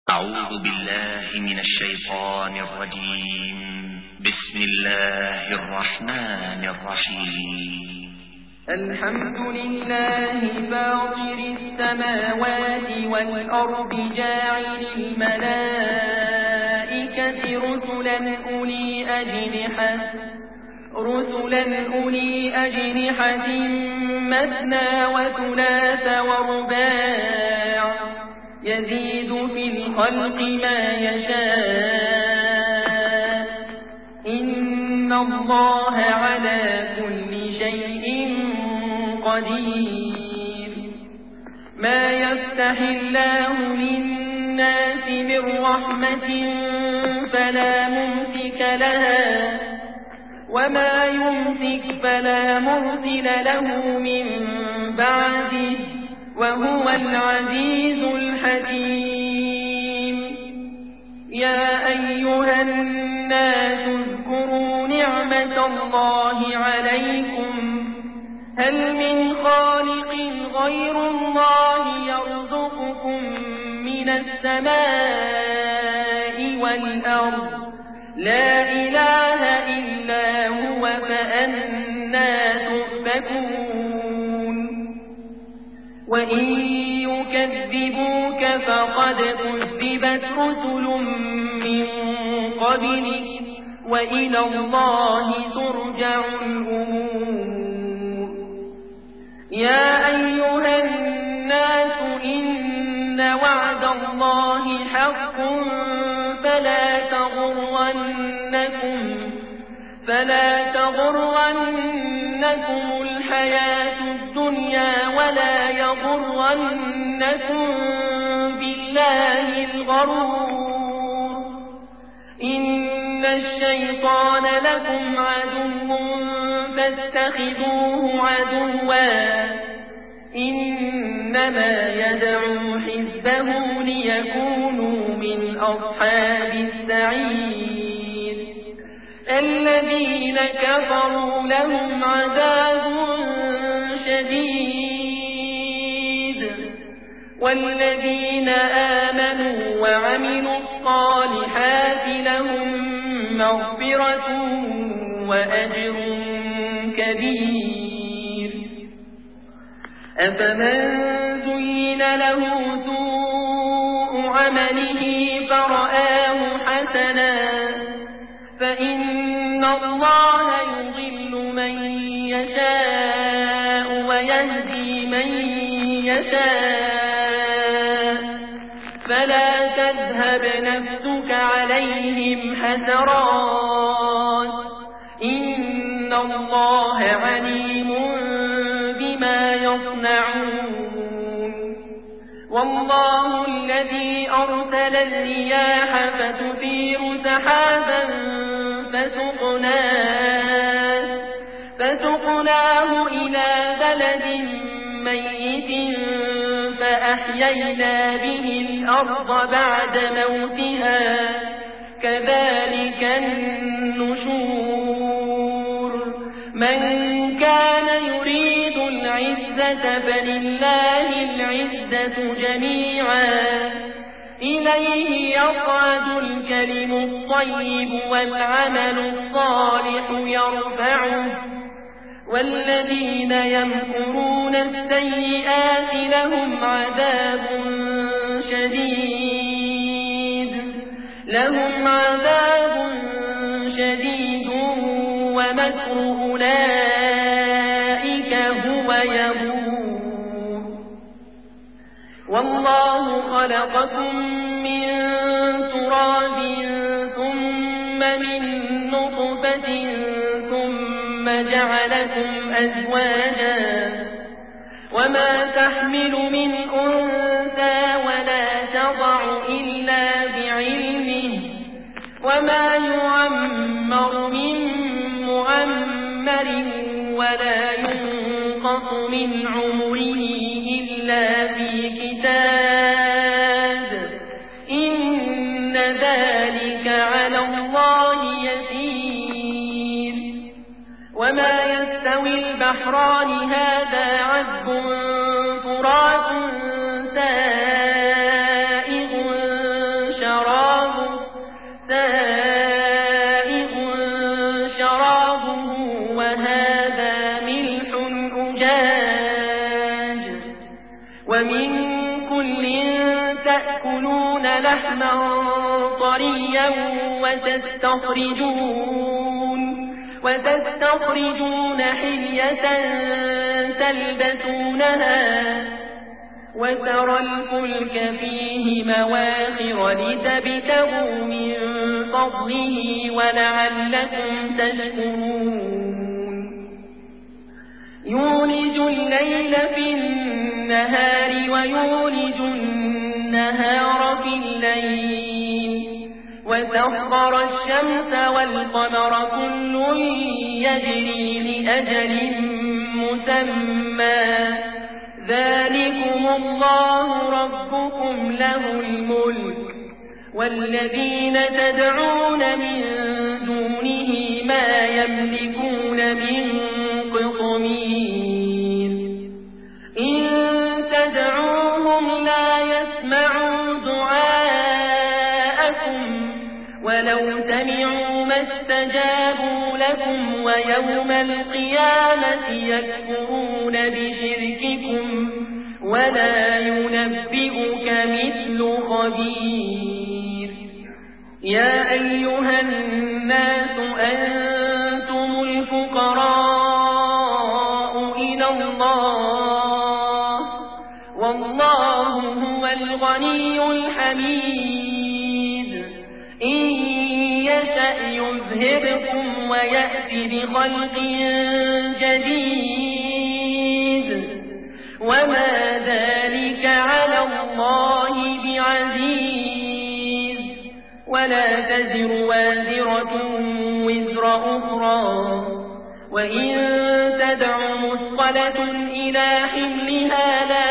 أعوذ بالله من الشيطان الرجيم. بسم الله الرحمن الرحيم. الحمد لله فاطر السماوات والأرض جاعل الملائكة رسلا أولي أجنحة مثنى وثلاث ورباع يزيد في الخلق ما يشاء إن الله على كل شيء قدير. ما يفتح الله للناس من رحمة فلا ممسك لها وما يمسك فلا مرسل له من بعده وهو العزيز الحكيم. يا أيها الناس اذكروا نعمة الله عليكم هل من خالق غير الله يرزقكم من السماء والأرض لا إله إلا هو فأنى تؤفكون. وإن يكذبوك فقد كذبت رسل من قبلك وإلى الله ترجع الأمور. يا أيها الناس إن وعد الله حق فلا تغرنكم الحياة الدنيا ولا يغرنكم بالله الغرور. إن الشيطان لكم عدو فاتخذوه عدوا إنما يدعو حزبه ليكونوا من أصحاب السعير. الذين كفروا لهم عذاب شديد والذين آمنوا وعملوا الصالحات لهم مغفرة وأجر كبير. أفمن زين له سوء عمله فرآه حسنا فإن الله يضل من يشاء ويهدي من يشاء فلا تذهب نفسك عليهم حسرات إن الله عليم بما يصنعون. والله الذي أرسل الرياح فتثير سحابا فسقناه إلى بلد ميت فأحيينا به الأرض بعد موتها كذلك النشور. من كان يريد العزة فلله العزة جميعا إليه يصعد الكلم الطيب والعمل الصالح يرفعه والذين يمكرون السيئات لهم عذاب شديد ومكر أولئك هو يبور. والله خلقكم من تراب ثم من نطفة ثم جعلكم أزواجا وما تحمل من أنثى ولا تضع إلا بعلمه وما يعمر من معمر ولا ينقص من عمره إلا في كتاب إن ذلك على الله يسير. وما يستوي البحران هذا عذب فرات سائغ شرابه سائغ شرابه وهذا ملح أجاج ومن كل تأكلون لحما طريا وتستخرجون حلية تلبسونها وترى الفلك فيه مواخر لتبتغوا من فضله ولعلكم تشكرون يولج الليل في النهار ويولج النهار في الليل وسخر الشمس والقمر كل يجري لأجل مسمى ذلكم الله ربكم له الملك والذين تدعون من دونه ما يملكون من قطمير إن تدعوهم لا يسمعوا دعاءكم ولو سمعوا ما استجابوا لكم ويوم القيامة يكفرون بشرككم ولا ينبئك مثل خبير يا أيها الناس أنتم الفقراء إلى الله والله هو الغني الحميد إن يشأ يذهبكم ويأتي بخلق جديد وما ذلك على الله بعزيز ولا تزر وازرة وزر أخرى وإن تدع مثقلة إلى حملها لا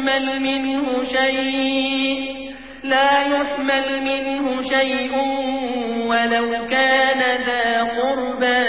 يحمل منه شيء ولو كان ذا قربى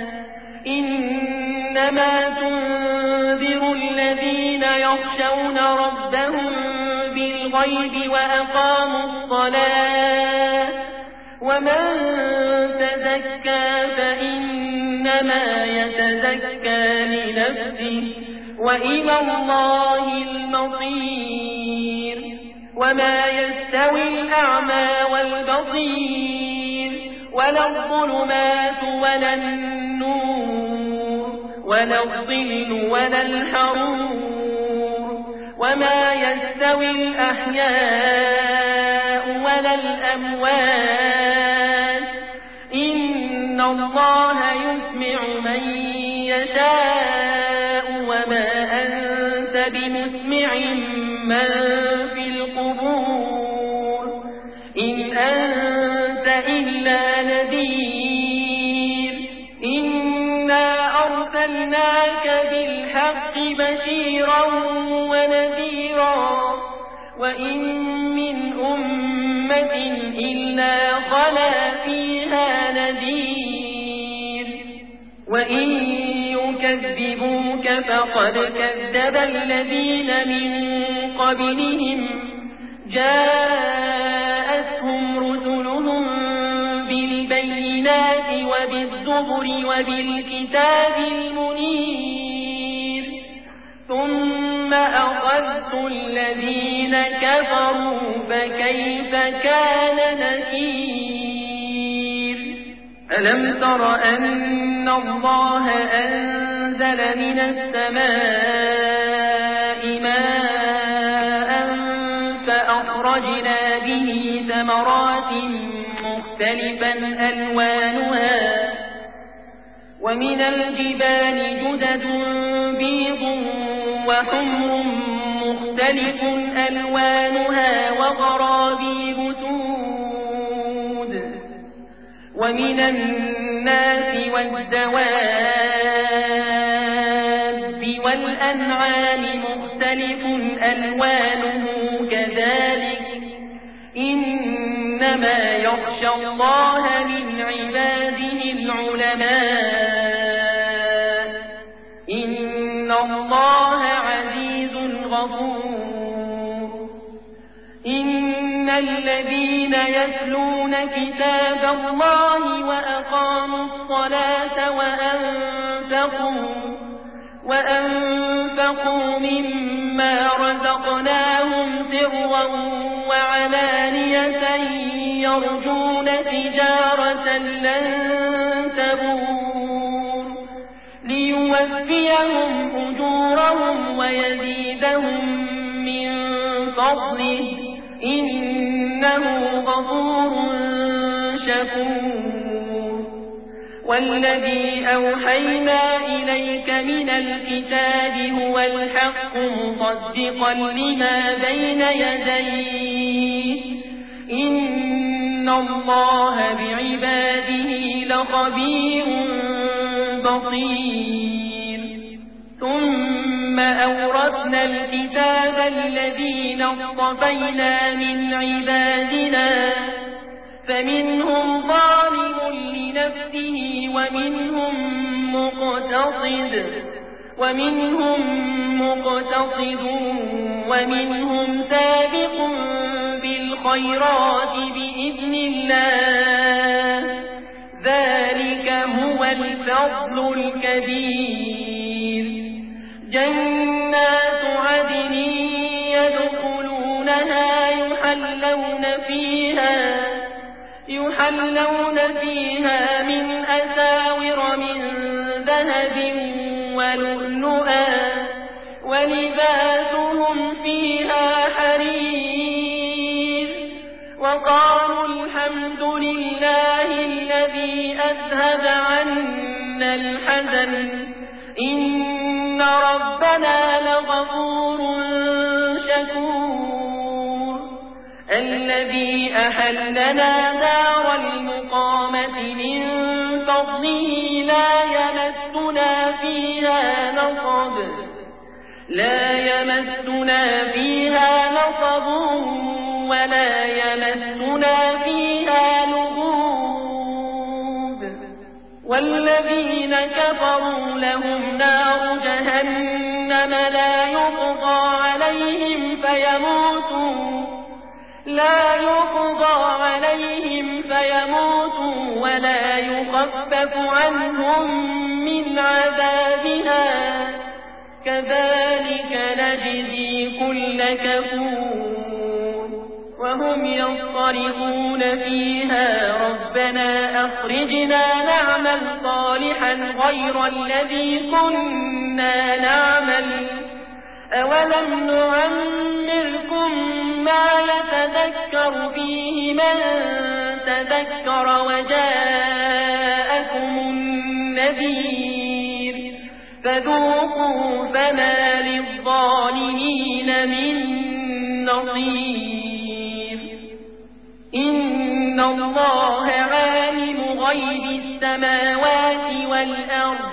إنما تنذر الذين يخشون ربهم بالغيب وأقاموا الصلاة ومن تزكى فإنما يتزكى لنفسه وإلى الله المصير وما يستوي الأعمى والبصير ولا الظلمات ولا النور ولا الظل ولا الحرور وما يستوي الأحياء ولا الأموات إن الله يسمع من يشاء وما أنت بمسمع من في القبور إن أنت إلا نذير إنا أرسلناك بالحق بشيرا ونذيرا وإن من أمة إلا خلا فيها نذير وإن يكذبوك فقد كذب الذين من قبلهم جاءتهم رسلهم بالبينات وبالزبر وبالكتاب المنير ثم أخذت الذين كفروا فكيف كان نكير ألم تر أن الله أنزل من السماء ماء فأخرجنا به ثمرات مختلفا ألوانها ومن الجبال جدد بيض وحمر مختلف ألوانها وغرابيب سود ومن الناس والدواب والأنعام مختلف ألوانه كذلك إنما يخشى الله من عباده العلماء إن الله عزيز غفور إن الذين يتلون كتاب الله وأقاموا الصلاة وأنفقوا مما رزقناهم سرا وعلانية يرجون تجارة لن تبور ليوفيهم أجورهم ويزيدهم من فضله إنه غفور شكور والذي أوحينا إليك من الكتاب هو الحق مصدقا لما بين يديه إن الله بعباده لخبير بصير ثم أورثنا الكتاب الذين اصطفينا من عبادنا فمنهم ظالم لنفسه ومنهم مقتصد ومنهم سابق بالخيرات بإذن الله ذلك هو الفضل الكبير جنات عدن يدخلونها يحلون فيها من أساور من ذهب ولؤلؤا ولباسهم فيها حرير وقالوا الحمد لله الذي أذهب عنا الحزن إن ربنا لغفور شكور الذي أحلنا دار المقامة من فضله لا يمسنا فيها نصب ولا يمسنا فيها لغوب والذين كفروا لهم نار جهنم لا يقضى عليهم فيموتوا ولا يخفف عنهم من عذابها كذلك نجزي كل كفور وهم يصطرخون فيها ربنا أخرجنا نعمل صالحا غير الذي كنا نعمل أولم نعمركم ما يتذكر فيه من تذكر وجاءكم النذير فذوقوا فما للظالمين من نصير إن الله عالم غيب السماوات والأرض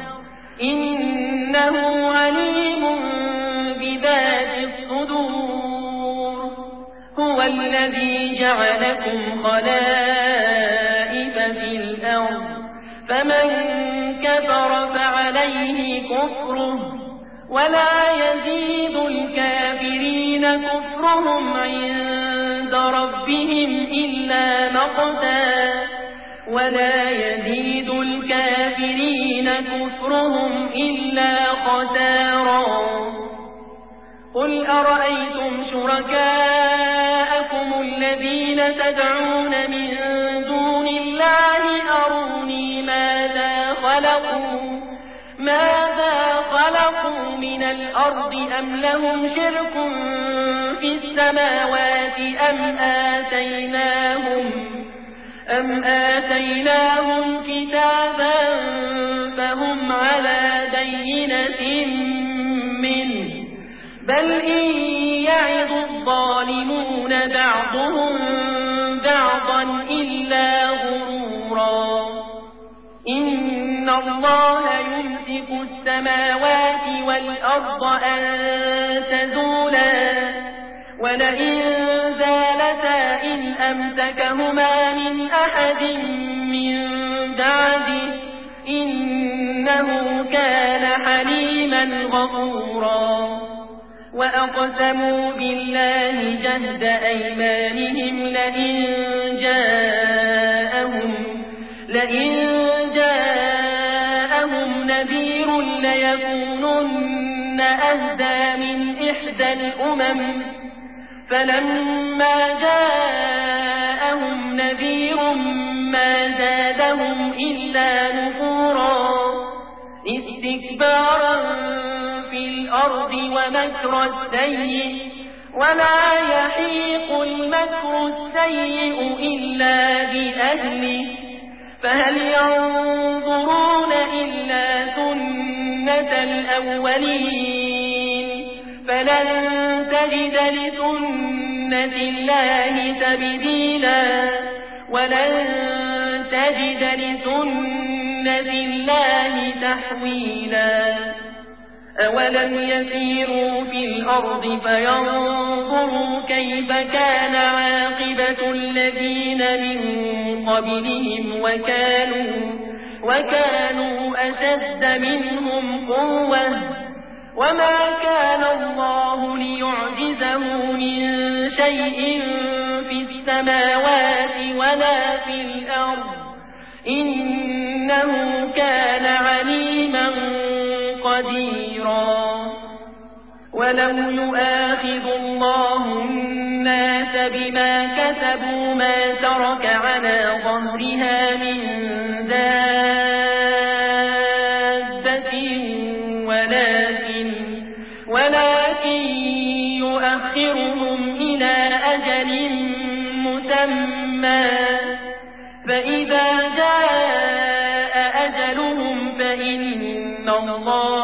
إنه عليم بذات الصدور هو الذي جعلكم خلائف في الأرض فمن كفر فعليه كفره ولا يزيد الكافرين كفرهم عند ربهم إلا مقتا ولا يزيد الكافرين كفرهم إلا خسارا قل أرأيتم شركاءكم الذين تدعون من دون الله أروني ماذا خلقوا من الأرض أم لهم شرك في السماوات أم آتيناهم كتابا فهم على بينة منه بل إن يعظ الظالمون بعضهم بعضا إلا غرورا إن الله يمسك السماوات والأرض أن تزولا ولئن زالتا إن أمسكهما من أحد من بعده إنه كان حليما غفورا وأقسموا بالله جهد أيمانهم لئن جاءهم نذير ليكونن أهدى من إحدى الأمم فلما جاءهم نذير ما زادهم إلا نفورا استكبارا في الأرض ومكر السيء ولا يحيق المكر السيء إلا بأهله فهل ينظرون إلا سنة الأولين فلن تجد لسنة الله تبديلا ولن تجد لسنة الله تحويلا أولم يسيروا في الأرض فينظروا كيف كان عاقبة الذين من قبلهم وكانوا أشد منهم قوة وما كان الله ليعجزه من شيء في السماوات ولا في الأرض إنه كان عليما قديرا ولو يؤاخذ الله الناس بما كسبوا ما ترك على ظهرها من دابة ولكن يؤخرهم إلى أجل مسمى فإذا جاء أجلهم فإن الله